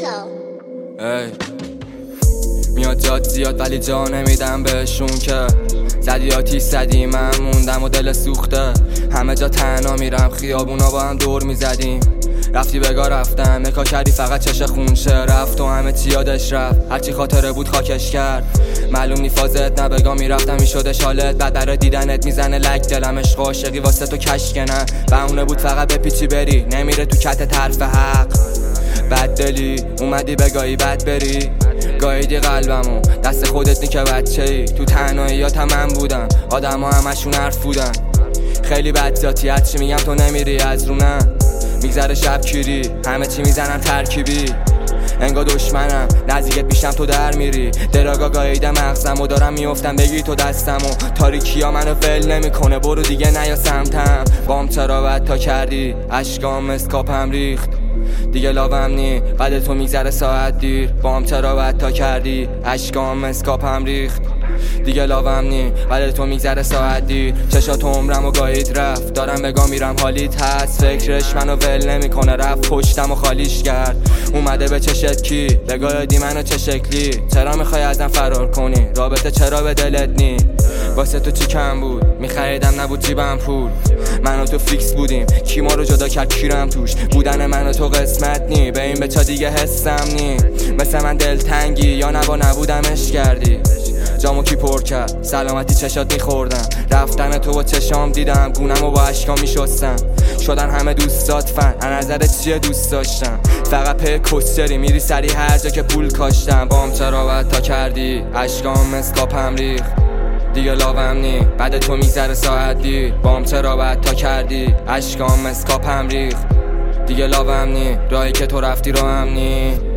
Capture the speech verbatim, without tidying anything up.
ای میاد جاد زیاد ولی جا نمیدم بهشون که زدی آتیش زدی من موندم و دل سوخته همه جا تنها میرم خیابونا با هم دور میزدیم رفتی بگاه رفتم نکا کردی فقط چش خونشه رفت و همه چی یادش رفت هرچی خاطره بود خاکش کرد معلوم نی فازت نه بگاه میرفتم میشده شالت بعد برای دیدنت میزنه لک دلم عشق عاشقی واسه تو کشک نه بهونه بود فقط بپیچی بری نمیره تو کت طرف حق بد دلی اومدی بگاهی بد بری گاییدی قلبمو دست خودت نی که بچه ای تو تنهاییات هم من بودم آدم ها همشون حرف بودن خیلی بد ذاتی هرچی میگم تو نمیری از رو نه میگذره شب کیری همه چی میزنم ترکیبی انگار دشمنم نزدیکت میشم تو در میری دراگا گاییدم مغزم و دارم میافتم بگی تو دستم و تاریکیا منو ول نمیکنه برو دیگه نیا سمتم بام چرا بد تا کردی اشکام اسکاپم ریخت دیگه لاوم نی بعد تو میگذره ساعت دیر بام چرا بد تا کردی اشکام اسکاپم ریخت دیگه لاوم نی بعد تو میگذره ساعت دیر چشات عمرم و گایید رفت دارم بگاه میرم حالیت هست فکرش منو ول نمیکنه رفت پشتم و خالیش کرد اومده به چشت کی بگاه دی منو چه شکلی چرا میخوای ازم فرار کنی رابطه چرا به دلت نی واسه تو چی کم بود میخریدم نبود جیبم پول من و تو فیکس بودیم کی ما رو جدا کرد کیرم توش بودن من و تو قسمت نی به این بچا دیگه حسم نی مثل من دلتنگی یا نبا نبودمش کردی جامو کی پر کرد سلامتی چشات میخوردم رفتن تو با چشام دیدم گونم و با اشکام میشستم شدن همه دوستات فن از نظرت چیه دوست داشتم فقط په کسچری میری سری هر جا که پول کاشتم بام چرا بد تا کردی اشکام اسکاپم ریخت دیگه لاوم نی بعد تو میگذره ساعت دیر بام چرا بد تا کردی اشکام اسکاپم ریخت دیگه لاوم نی راهی که تو رفتی رو هم نی